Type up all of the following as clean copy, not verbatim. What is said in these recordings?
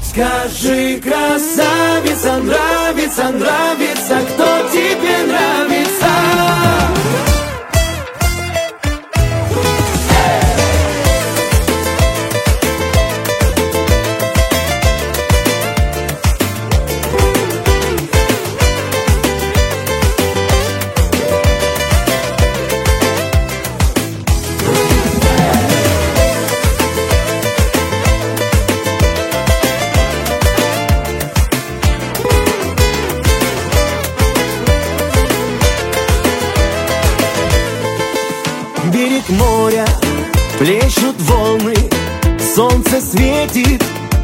Скажи, красавица, нравится, нравится, кто тебе нравится? Берег моря, плещут волны, солнце светит,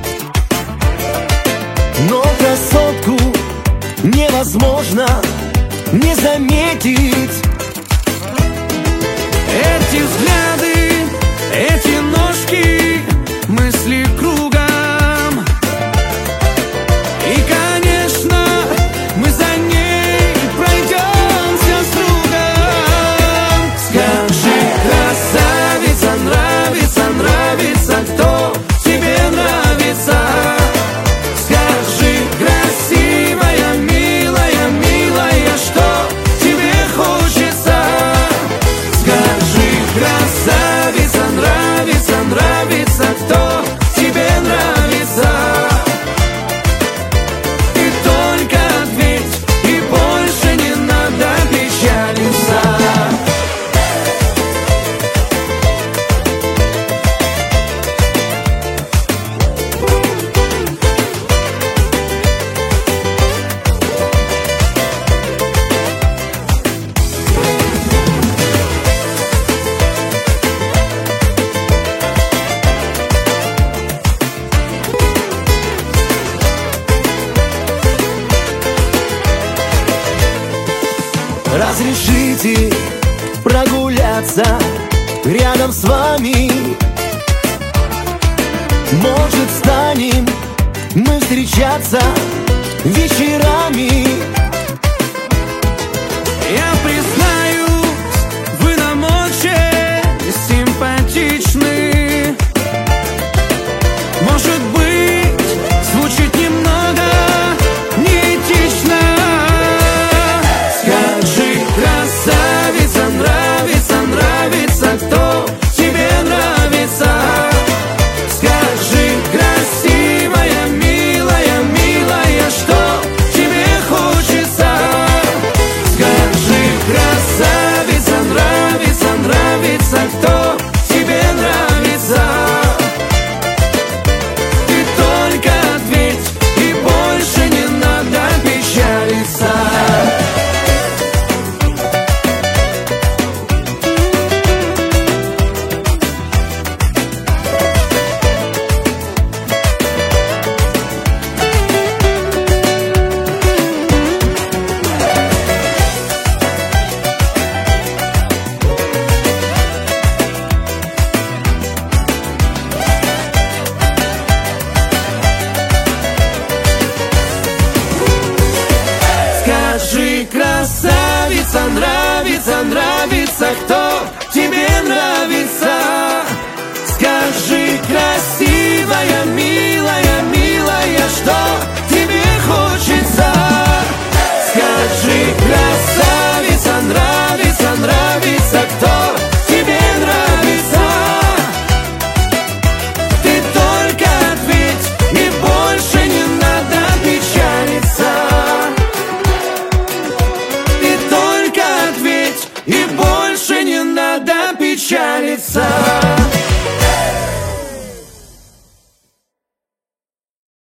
но красотку невозможно не заметить. Эти взгляды, эти ножки, мысли кругом. И, конечно, мы за ней пройдемся с другом. Скажи, красавица, нравится, нравится, кто тебе нравится? Скажи, красивая, милая, милая, что тебе хочется? Скажи, красавица, нравится, нравится, кто тебе нравится? И только ответь, и больше не надо печалиться. Разрешите прогуляться рядом с вами. Может, станем мы встречаться вечерами.